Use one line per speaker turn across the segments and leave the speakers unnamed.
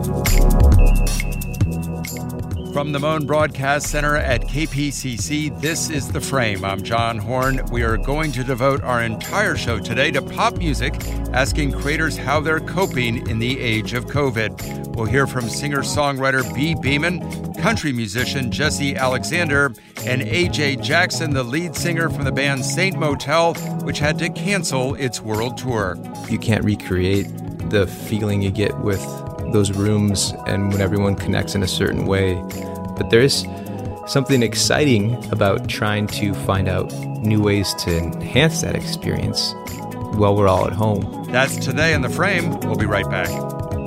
From the Moan Broadcast Center at KPCC, this is The Frame. I'm John Horn. We are going to devote our entire show today to pop music, asking creators how they're coping in the age of COVID. We'll hear from singer-songwriter Bee Beeman, country musician Jesse Alexander, and AJ Jackson, the lead singer from the band Saint Motel, which had to cancel its world tour.
You can't recreate the feeling you get with those rooms and when everyone connects in a certain way. But there is something exciting about trying to find out new ways to enhance that experience while we're all at home.
That's today in The Frame. We'll be right back.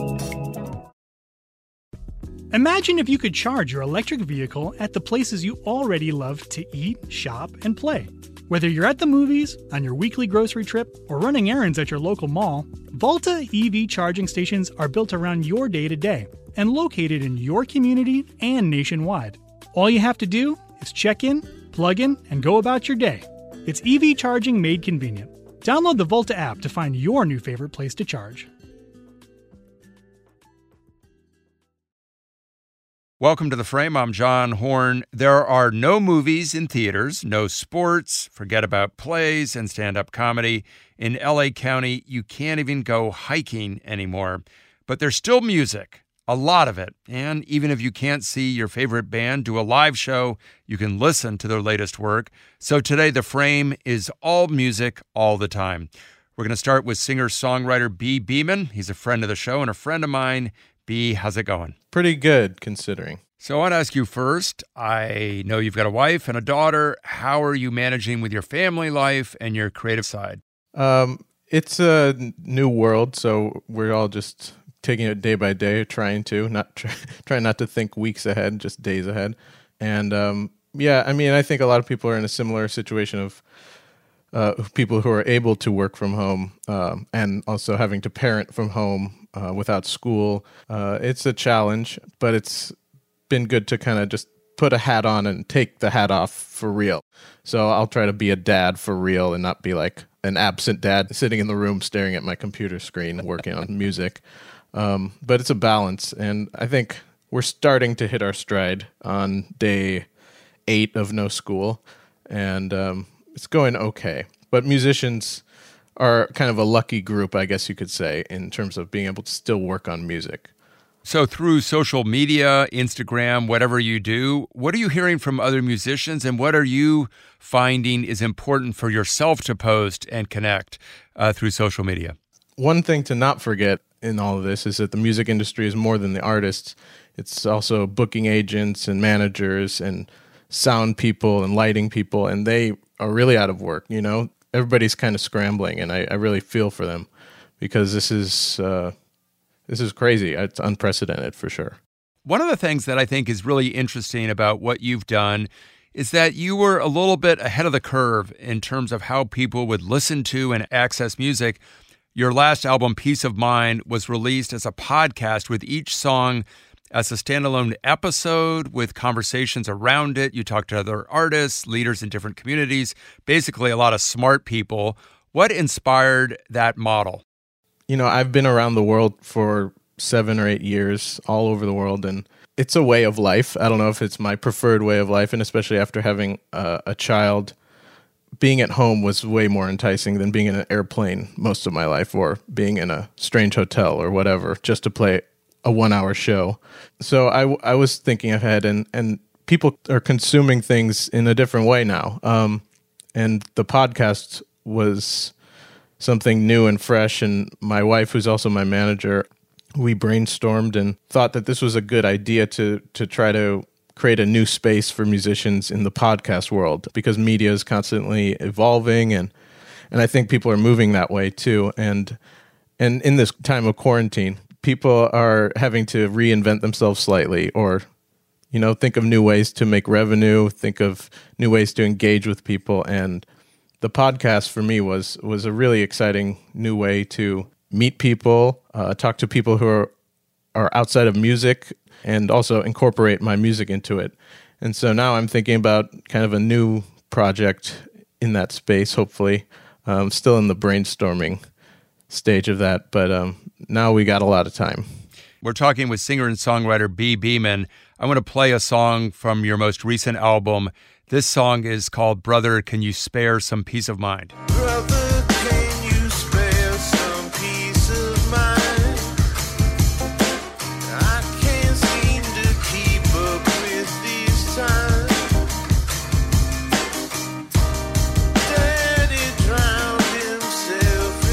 Imagine if you could charge your electric vehicle at the places you already love to eat, shop, and play. Whether you're at the movies, on your weekly grocery trip, or running errands at your local mall, Volta EV charging stations are built around your day-to-day and located in your community and nationwide. All you have to do is check in, plug in, and go about your day. It's EV charging made convenient. Download the Volta app to find your new favorite place to charge.
Welcome to The Frame. I'm John Horn. There are no movies in theaters, no sports, forget about plays and stand-up comedy. In LA County, you can't even go hiking anymore. But there's still music, a lot of it. And even if you can't see your favorite band do a live show, you can listen to their latest work. So today, The Frame is all music all the time. We're going to start with singer-songwriter Bee Beeman. He's a friend of the show and a friend of mine. Bee, how's it going?
Pretty good, considering.
So I want to ask you first, I know you've got a wife and a daughter. How are you managing with your family life and your creative side?
It's a new world, so we're all just taking it day by day, trying not to think weeks ahead, just days ahead. And I think a lot of people are in a similar situation of people who are able to work from home and also having to parent from home without school. It's a challenge, but it's been good to kind of just put a hat on and take the hat off for real. So I'll try to be a dad for real and not be like an absent dad sitting in the room staring at my computer screen working on music. But it's a balance, and I think we're starting to hit our stride on day 8 of no school, and it's going okay. But musicians are kind of a lucky group, I guess you could say, in terms of being able to still work on music.
So through social media, Instagram, whatever you do, what are you hearing from other musicians, and what are you finding is important for yourself to post and connect through social media?
One thing to not forget in all of this is that the music industry is more than the artists. It's also booking agents and managers and sound people and lighting people, and they are really out of work, you know? Everybody's kind of scrambling, and I really feel for them because this is crazy. It's unprecedented for sure.
One of the things that I think is really interesting about what you've done is that you were a little bit ahead of the curve in terms of how people would listen to and access music. Your last album, Peace of Mind, was released as a podcast with each song as a standalone episode with conversations around it. You talked to other artists, leaders in different communities, basically a lot of smart people. What inspired that model?
You know, I've been around the world for 7 or 8 years, all over the world, and it's a way of life. I don't know if it's my preferred way of life, and especially after having a child, being at home was way more enticing than being in an airplane most of my life or being in a strange hotel or whatever, just to play a 1-hour show. So I was thinking ahead, and people are consuming things in a different way now. And the podcast was something new and fresh, and my wife, who's also my manager, we brainstormed and thought that this was a good idea to try to create a new space for musicians in the podcast world, because media is constantly evolving, and I think people are moving that way too. And in this time of quarantine, people are having to reinvent themselves slightly, or think of new ways to make revenue, think of new ways to engage with people. And the podcast for me was a really exciting new way to meet people, talk to people who are outside of music, and also incorporate my music into it. And so now I'm thinking about kind of a new project in that space, hopefully. Still in the brainstorming stage of that, but now we got a lot of time.
We're talking with singer and songwriter Bee Beeman. I want to play a song from your most recent album. This song is called Brother, Can You Spare Some Peace of Mind?
Brother, can you spare some peace of mind? I can't seem to keep up with these times. Daddy drowned himself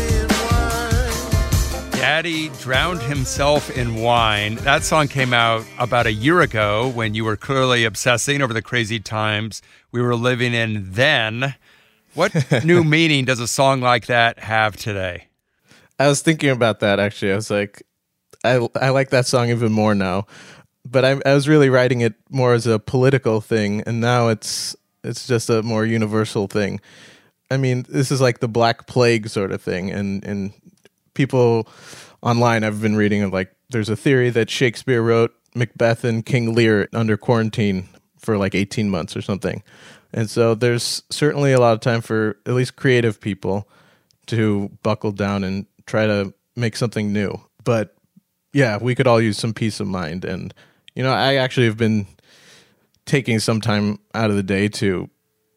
in wine.
Daddy drowned himself in wine. That song came out about a year ago when you were clearly obsessing over the crazy times we were living in then. What new meaning does a song like that have today?
I was thinking about that, actually. I was like, I like that song even more now. But I was really writing it more as a political thing, and now it's just a more universal thing. I mean, this is like the Black Plague sort of thing, and people online I've been reading, like, there's a theory that Shakespeare wrote Macbeth and King Lear under quarantine for like 18 months or something. And so there's certainly a lot of time for at least creative people to buckle down and try to make something new. But yeah, we could all use some peace of mind. And, you know, I actually have been taking some time out of the day to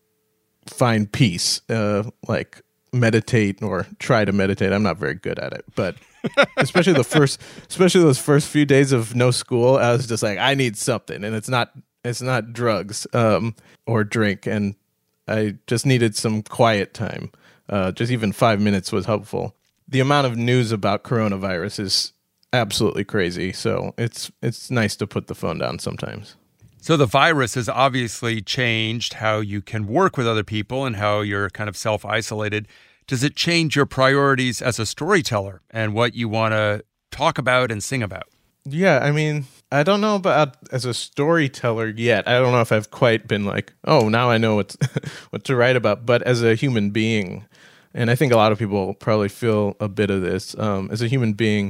find peace, like meditate or try to meditate. I'm not very good at it, but especially those first few days of no school, I was just like, I need something. And it's not drugs or drink, and I just needed some quiet time. Just even 5 minutes was helpful. The amount of news about coronavirus is absolutely crazy, so it's nice to put the phone down sometimes.
So the virus has obviously changed how you can work with other people and how you're kind of self-isolated. Does it change your priorities as a storyteller and what you want to talk about and sing about?
Yeah, I mean, I don't know about as a storyteller yet. I don't know if I've quite been like, oh, now I know what to write about. But as a human being, and I think a lot of people probably feel a bit of this, as a human being,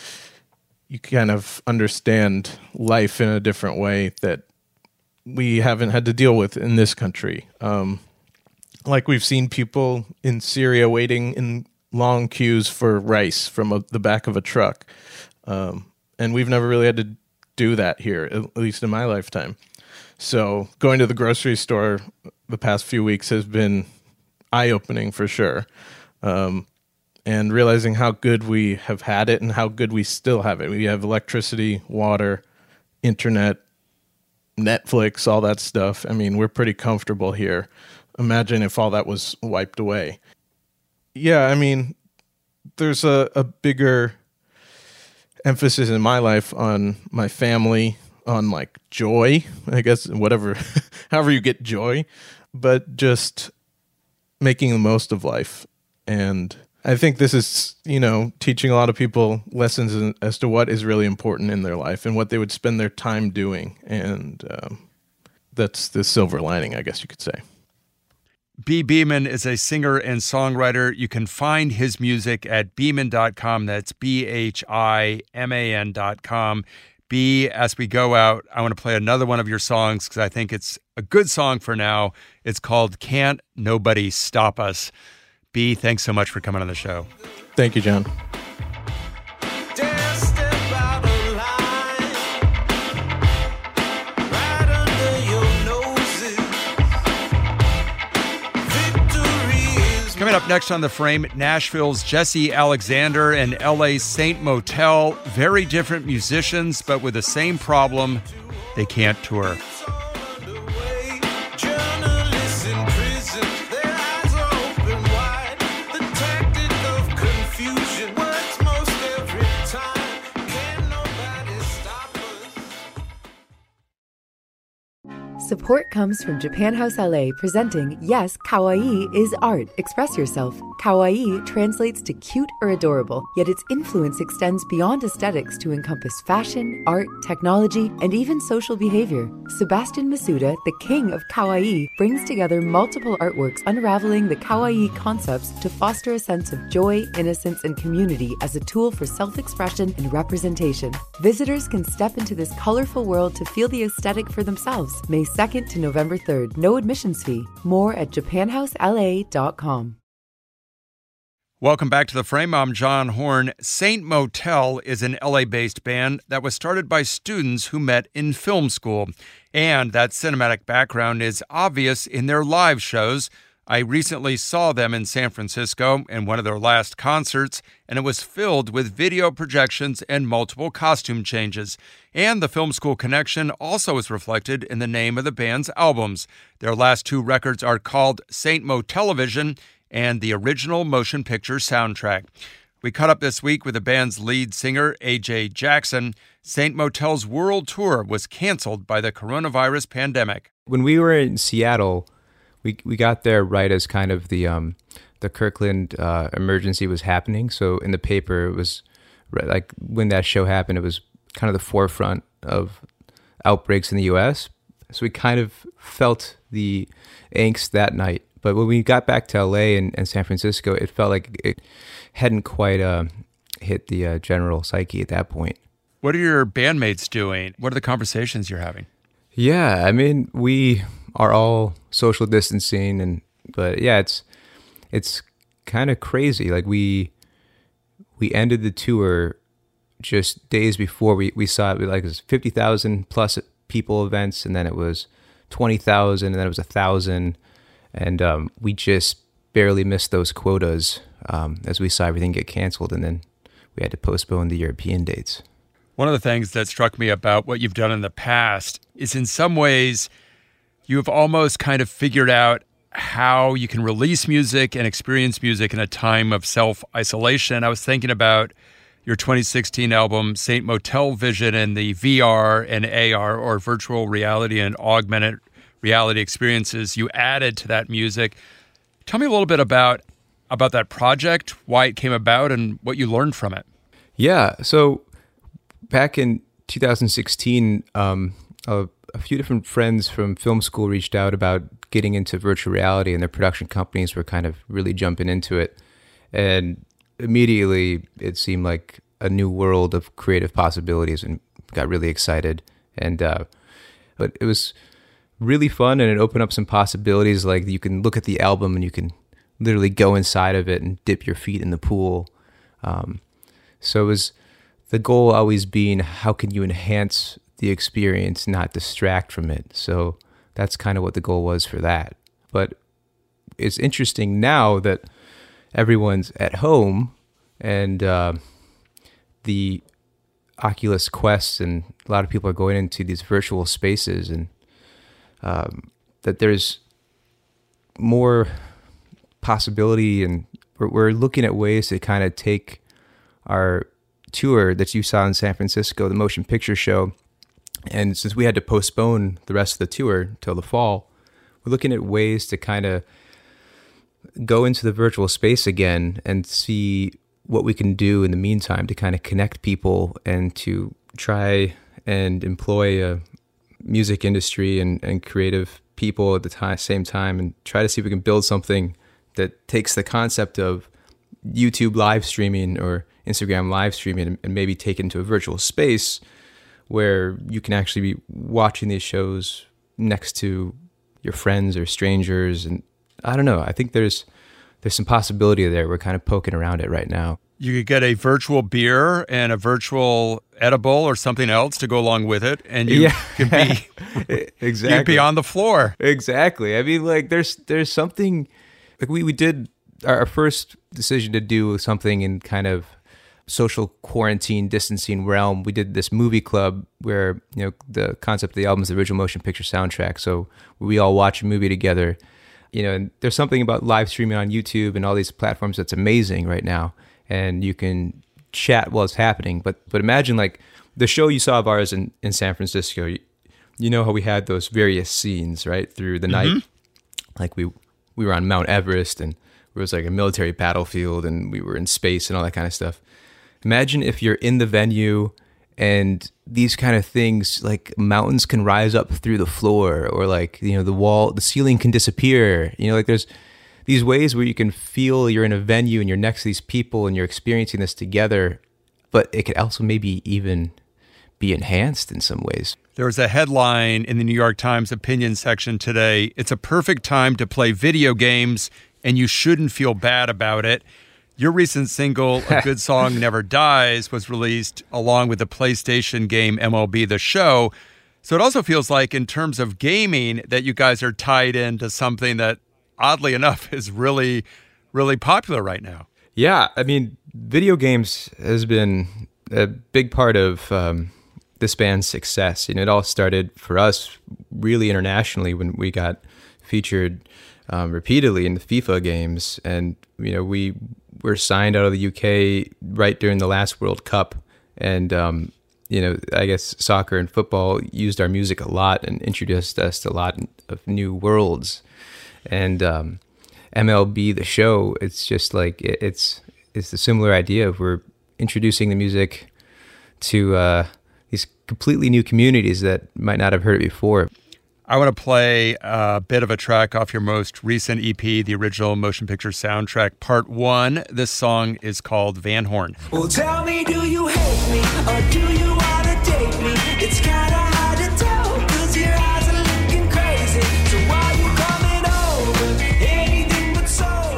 you kind of understand life in a different way that we haven't had to deal with in this country. Like we've seen people in Syria waiting in long queues for rice from the back of a truck. And we've never really had to do that here, at least in my lifetime. So going to the grocery store the past few weeks has been eye-opening for sure. And realizing how good we have had it and how good we still have it. We have electricity, water, internet, Netflix, all that stuff. I mean, we're pretty comfortable here. Imagine if all that was wiped away. Yeah, I mean, there's a bigger emphasis in my life on my family, on like joy, I guess, whatever, however you get joy, but just making the most of life. And I think this is, you know, teaching a lot of people lessons as to what is really important in their life and what they would spend their time doing. And that's the silver lining, I guess you could say.
Bee Beeman is a singer and songwriter. You can find his music at beeman.com. That's BHIMAN.com. Bee, as we go out, I want to play another one of your songs because I think it's a good song for now. It's called Can't Nobody Stop Us. Bee, thanks so much for coming on the show.
Thank you, John.
Coming up next on The Frame, Nashville's Jesse Alexander and LA's Saint Motel. Very different musicians, but with the same problem. They can't tour.
Support comes from Japan House LA presenting Yes, Kawaii is Art. Express yourself. Kawaii translates to cute or adorable, yet its influence extends beyond aesthetics to encompass fashion, art, technology, and even social behavior. Sebastian Masuda, the king of Kawaii, brings together multiple artworks unraveling the Kawaii concepts to foster a sense of joy, innocence, and community as a tool for self-expression and representation. Visitors can step into this colorful world to feel the aesthetic for themselves. May 2nd to November 3rd. No admissions fee. More at japanhousela.com.
Welcome back to The Frame. I'm John Horn. Saint Motel is an LA-based band that was started by students who met in film school. And that cinematic background is obvious in their live shows. I recently saw them in San Francisco in one of their last concerts, and it was filled with video projections and multiple costume changes. And the film school connection also is reflected in the name of the band's albums. Their last two records are called Saint Motelevision and the original motion picture soundtrack. We caught up this week with the band's lead singer, AJ Jackson. Saint Motel's world tour was canceled by the coronavirus pandemic.
When we were in Seattle, we got there right as kind of the Kirkland emergency was happening. So in the paper, it was like when that show happened, it was kind of the forefront of outbreaks in the U.S. So we kind of felt the angst that night. But when we got back to LA and San Francisco, it felt like it hadn't quite hit the general psyche at that point.
What are your bandmates doing? What are the conversations you're having?
Yeah, I mean, we are all social distancing, but yeah, it's kind of crazy. Like we ended the tour just days before we saw it. Like it was 50,000 plus people events, and then it was 20,000, and then it was 1,000. And we just barely missed those quotas as we saw everything get canceled, and then we had to postpone the European dates.
One of the things that struck me about what you've done in the past is in some ways you have almost kind of figured out how you can release music and experience music in a time of self-isolation. I was thinking about your 2016 album, Saint Motelevision, and the VR and AR, or virtual reality and augmented reality experiences you added to that music. Tell me a little bit about that project, why it came about, and what you learned from it.
Yeah, so back in 2016, a few different friends from film school reached out about getting into virtual reality, and their production companies were kind of really jumping into it. And immediately it seemed like a new world of creative possibilities, and got really excited. And but it was really fun, and it opened up some possibilities. Like you can look at the album and you can literally go inside of it and dip your feet in the pool. So it was the goal always being, how can you enhance the experience, not distract from it? So that's kind of what the goal was for that. But it's interesting now that everyone's at home, and the Oculus Quest and a lot of people are going into these virtual spaces, and that there's more possibility, and we're looking at ways to kind of take our tour that you saw in San Francisco, the motion picture show, and since we had to postpone the rest of the tour till the fall, we're looking at ways to kind of go into the virtual space again and see what we can do in the meantime to kind of connect people and to try and employ a music industry and creative people at the same time, and try to see if we can build something that takes the concept of YouTube live streaming or Instagram live streaming and maybe take it into a virtual space where you can actually be watching these shows next to your friends or strangers. And I don't know, I think there's some possibility there. We're kind of poking around it right now.
You could get a virtual beer and a virtual edible or something else to go along with it, and you could be
exactly.
You'd be on the floor.
Exactly. I mean, like there's something like we did our first decision to do something in kind of social quarantine distancing realm. We did this movie club where, you know, the concept of the album is the original motion picture soundtrack. So we all watch a movie together, you know, and there's something about live streaming on YouTube and all these platforms that's amazing right now. And you can chat while it's happening. But imagine like the show you saw of ours in San Francisco, you know how we had those various scenes, right, through the night. Like we were on Mount Everest, and it was like a military battlefield, and we were in space and all that kind of stuff. Imagine if you're in the venue and these kind of things, like mountains can rise up through the floor, or like, you know, the ceiling can disappear. You know, like there's these ways where you can feel you're in a venue and you're next to these people and you're experiencing this together, but it could also maybe even be enhanced in some ways.
There was a headline in the New York Times opinion section today. It's a perfect time to play video games, and you shouldn't feel bad about it. Your recent single, A Good Song Never Dies, was released along with the PlayStation game MLB The Show. So it also feels like, in terms of gaming, that you guys are tied into something that, oddly enough, is really, really popular right now.
Yeah, I mean, video games has been a big part of this band's success. And it all started for us really internationally when we got featured repeatedly in the FIFA games. And, we were signed out of the UK right during the last World Cup. And, I guess soccer and football used our music a lot and introduced us to a lot of new worlds. And MLB The Show, it's just like, it's a similar idea of we're introducing the music to these completely new communities that might not have heard it before.
I want to play a bit of a track off your most recent EP, the original motion picture soundtrack, Part 1. This song is called Van Horn.
Well, tell me, do you hate me or do you want to date me? It's kind of hard to tell because your eyes are looking crazy. So why you coming over? Anything but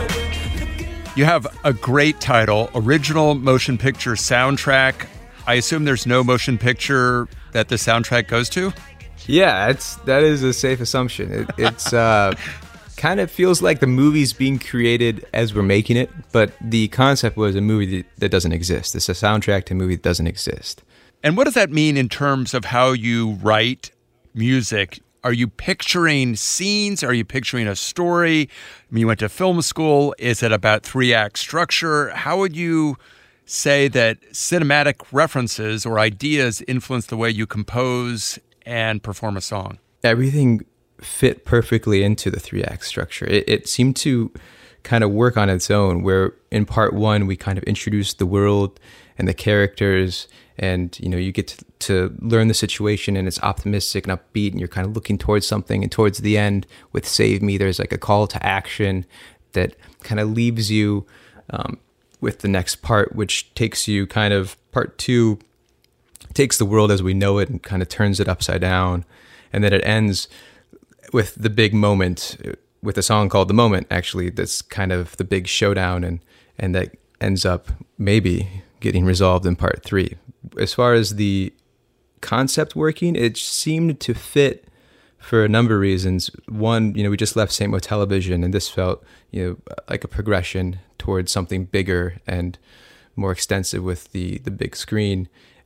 sober.
You have a great title, Original Motion Picture Soundtrack. I assume there's no motion picture that the soundtrack goes to?
Yeah, that is a safe assumption. It's kind of feels like the movie's being created as we're making it, but the concept was a movie that doesn't exist. It's a soundtrack to a movie that doesn't exist.
And what does that mean in terms of how you write music? Are you picturing scenes? Are you picturing a story? I mean, you went to film school. Is it about 3-act structure? How would you say that cinematic references or ideas influence the way you compose and perform a song?
Everything fit perfectly into the 3-act structure. It seemed to kind of work on its own, where in part 1, we kind of introduced the world and the characters, and you get to learn the situation, and it's optimistic and upbeat, and you're kind of looking towards something. And towards the end with Save Me, there's like a call to action that kind of leaves you with the next part, which takes you kind of, part 2 takes the world as we know it and kind of turns it upside down. And then it ends with the big moment, with a song called The Moment, actually, that's kind of the big showdown, and that ends up maybe getting resolved in part 3. As far as the concept working, it seemed to fit for a number of reasons. One, we just left St. Mo Television, and this felt, like a progression towards something bigger and more extensive with the big screen.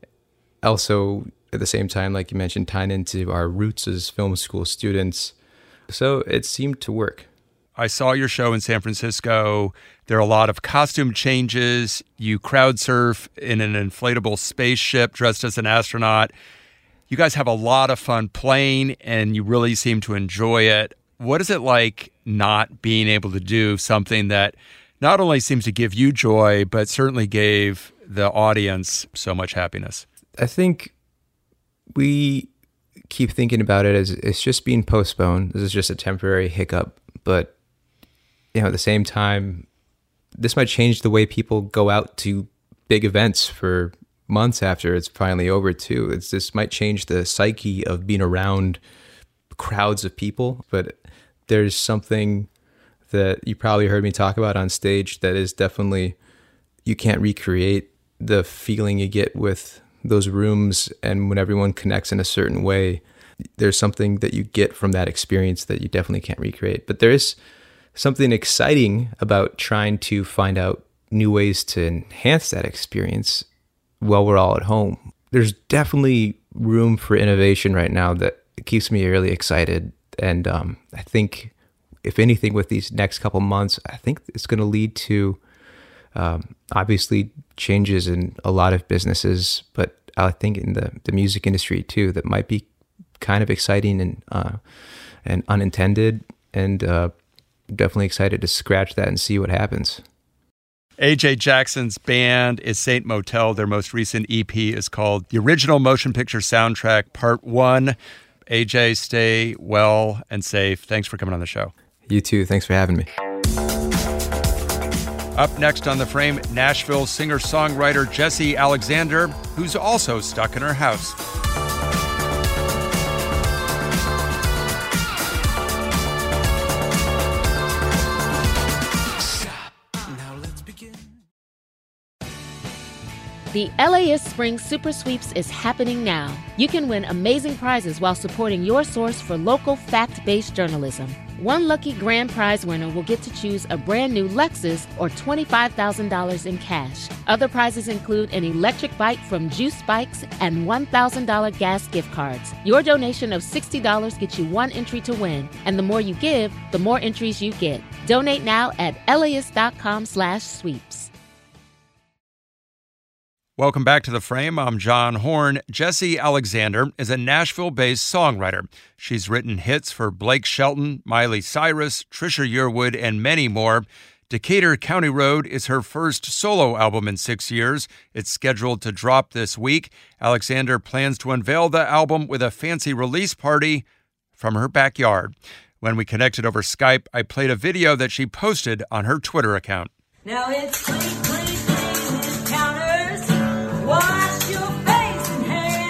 Also, at the same time, like you mentioned, tying into our roots as film school students. So it seemed to work.
I saw your show in San Francisco. There are a lot of costume changes. You crowd surf in an inflatable spaceship dressed as an astronaut. You guys have a lot of fun playing, and you really seem to enjoy it. What is it like not being able to do something that not only seems to give you joy, but certainly gave the audience so much happiness?
I think we keep thinking about it as it's just being postponed. This is just a temporary hiccup. But, at the same time, this might change the way people go out to big events for months after it's finally over, too. This might change the psyche of being around crowds of people. But there's something that you probably heard me talk about on stage that is definitely, you can't recreate the feeling you get with those rooms, and when everyone connects in a certain way, there's something that you get from that experience that you definitely can't recreate. But there is something exciting about trying to find out new ways to enhance that experience while we're all at home. There's definitely room for innovation right now that keeps me really excited. And I think, if anything, with these next couple months, I think it's going to lead to obviously changes in a lot of businesses, but I think in the music industry too, that might be kind of exciting and unintended, and definitely excited to scratch that and see what happens.
AJ Jackson's band is Saint Motel. Their most recent EP is called The Original Motion Picture Soundtrack, Part 1. AJ, stay well and safe. Thanks for coming on the show.
You too. Thanks for having me.
Up next on The Frame, Nashville singer-songwriter Jessie Alexander, who's also stuck in her house.
The LAist Spring Super Sweeps is happening now. You can win amazing prizes while supporting your source for local fact-based journalism. One lucky grand prize winner will get to choose a brand new Lexus or $25,000 in cash. Other prizes include an electric bike from Juice Bikes and $1,000 gas gift cards. Your donation of $60 gets you one entry to win, and the more you give, the more entries you get. Donate now at LAist.com/sweeps.
Welcome back to The Frame. I'm John Horn. Jessie Alexander is a Nashville-based songwriter. She's written hits for Blake Shelton, Miley Cyrus, Trisha Yearwood, and many more. Decatur County Road is her first solo album in 6 years. It's scheduled to drop this week. Alexander plans to unveil the album with a fancy release party from her backyard. When we connected over Skype, I played a video that she posted on her Twitter account.
Now it's clean, clean, clean counters. Wash your face and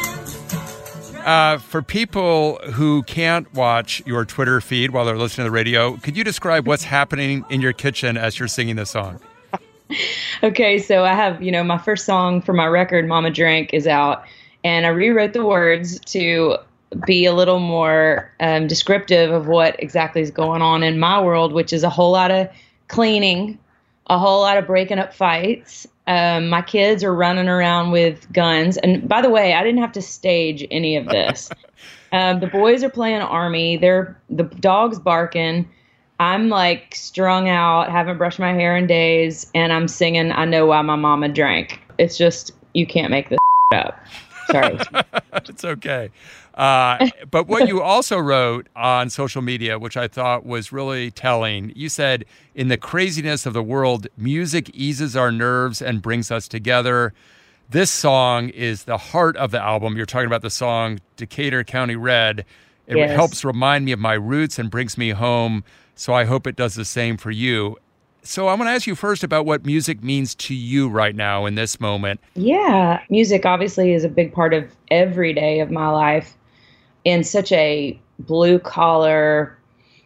hands.
For people who can't watch your Twitter feed while they're listening to the radio, could you describe what's happening in your kitchen as you're singing this song?
Okay, so I have, my first song for my record, Mama Drank, is out. And I rewrote the words to be a little more descriptive of what exactly is going on in my world, which is a whole lot of cleaning, a whole lot of breaking up fights. My kids are running around with guns. And by the way, I didn't have to stage any of this. The boys are playing Army. The dog's barking. I'm like strung out, haven't brushed my hair in days, and I'm singing I Know Why My Mama Drank. It's just, you can't make this up. Sorry.
It's okay. But what you also wrote on social media, which I thought was really telling, you said, in the craziness of the world, music eases our nerves and brings us together. This song is the heart of the album. You're talking about the song Decatur County Red. It
Yes.
helps remind me of my roots and brings me home. So I hope it does the same for you. So I'm going to ask you first about what music means to you right now in this moment.
Yeah, music obviously is a big part of every day of my life. In such a blue collar,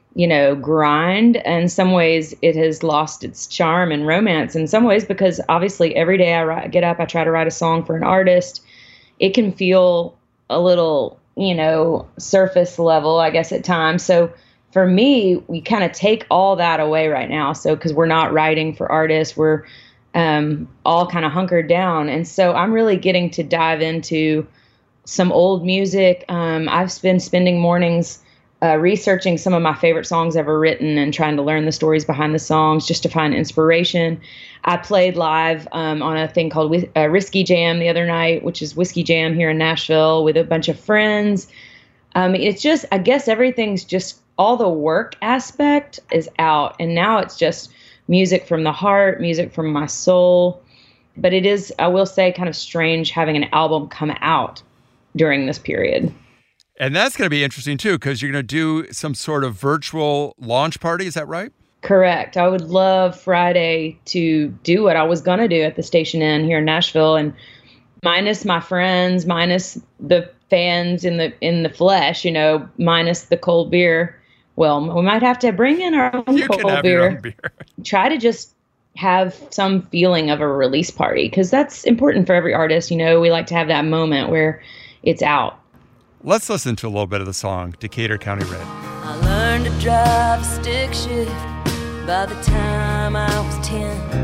grind. In some ways, it has lost its charm and romance. In some ways, because obviously every day I get up, I try to write a song for an artist. It can feel a little, surface level, I guess, at times. So for me, we kind of take all that away right now. So because we're not writing for artists, we're all kind of hunkered down. And so I'm really getting to dive into some old music. I've been spending mornings researching some of my favorite songs ever written and trying to learn the stories behind the songs just to find inspiration. I played live on a thing called Risky Jam the other night, which is Whiskey Jam here in Nashville, with a bunch of friends. It's just, I guess everything's just, all the work aspect is out. And now it's just music from the heart, music from my soul. But it is, I will say, kind of strange having an album come out during this period.
And that's going to be interesting, too, because you're going to do some sort of virtual launch party. Is that right?
Correct. I would love Friday to do what I was going to do at the Station Inn here in Nashville, and minus my friends, minus the fans in the flesh, minus the cold beer. Well, we might have to bring in our own cold beer. Try to just have some feeling of a release party, because that's important for every artist. We like to have that moment where it's out.
Let's listen to a little bit of the song, Decatur County Red.
I learned to drive a stick shift by the time I was 10.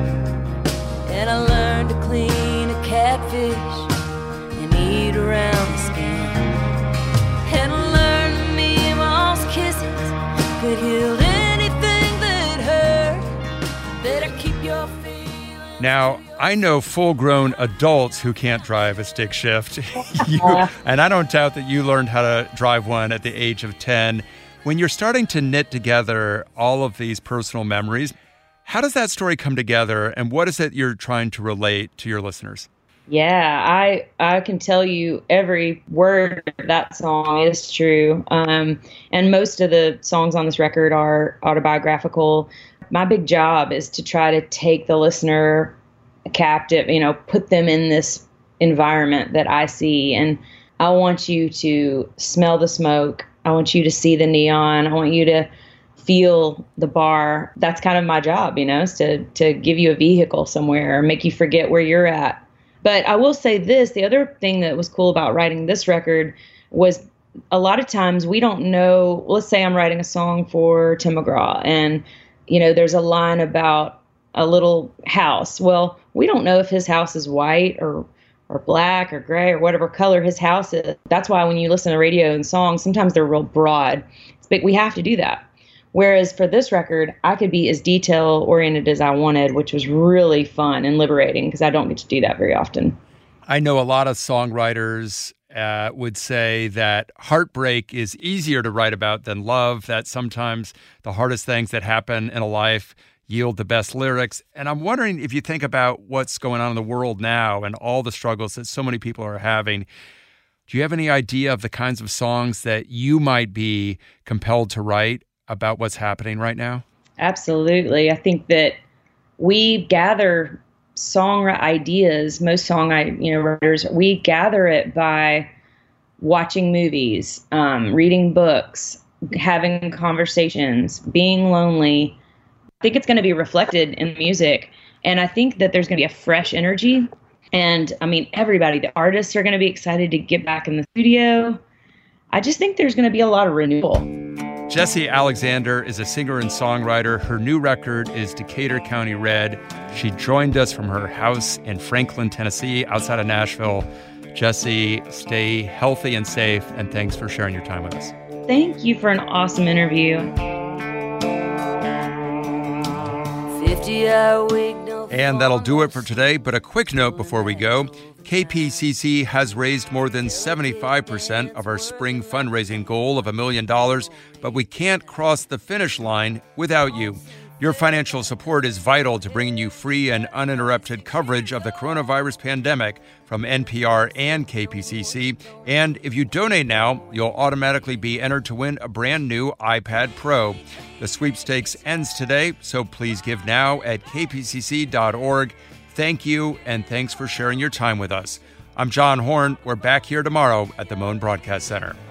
And I learned to clean a catfish and eat around the skin. And I learned that Meemaw's kisses could heal anything that hurt. Better keep your feelings.
Now, I know full-grown adults who can't drive a stick shift. And I don't doubt that you learned how to drive one at the age of 10. When you're starting to knit together all of these personal memories, how does that story come together, and what is it you're trying to relate to your listeners?
Yeah, I can tell you every word of that song is true. And most of the songs on this record are autobiographical. My big job is to try to take the listener captive, put them in this environment that I see. And I want you to smell the smoke. I want you to see the neon. I want you to feel the bar. That's kind of my job, is to give you a vehicle somewhere or make you forget where you're at. But I will say this, the other thing that was cool about writing this record was a lot of times we don't know, let's say I'm writing a song for Tim McGraw and, there's a line about a little house. Well, we don't know if his house is white or black or gray or whatever color his house is. That's why when you listen to radio and songs, sometimes they're real broad. But we have to do that. Whereas for this record, I could be as detail-oriented as I wanted, which was really fun and liberating because I don't get to do that very often.
I know a lot of songwriters would say that heartbreak is easier to write about than love, that sometimes the hardest things that happen in a life yield the best lyrics. And I'm wondering if you think about what's going on in the world now and all the struggles that so many people are having, do you have any idea of the kinds of songs that you might be compelled to write about what's happening right now?
Absolutely. I think that we gather song ideas, most writers, we gather it by watching movies, reading books, having conversations, being lonely. I think it's going to be reflected in music. And I think that there's going to be a fresh energy. And everybody, the artists are going to be excited to get back in the studio. I just think there's going to be a lot of renewal.
Jessie Alexander is a singer and songwriter. Her new record is Decatur County Red. She joined us from her house in Franklin, Tennessee, outside of Nashville. Jessie, stay healthy and safe, and thanks for sharing your time with us.
Thank you for an awesome interview.
50-hour week, no
And that'll do it for today, but a quick note before we go. KPCC has raised more than 75% of our spring fundraising goal of $1 million, but we can't cross the finish line without you. Your financial support is vital to bringing you free and uninterrupted coverage of the coronavirus pandemic from NPR and KPCC. And if you donate now, you'll automatically be entered to win a brand new iPad Pro. The sweepstakes ends today, so please give now at kpcc.org. Thank you, and thanks for sharing your time with us. I'm John Horn. We're back here tomorrow at the Moan Broadcast Center.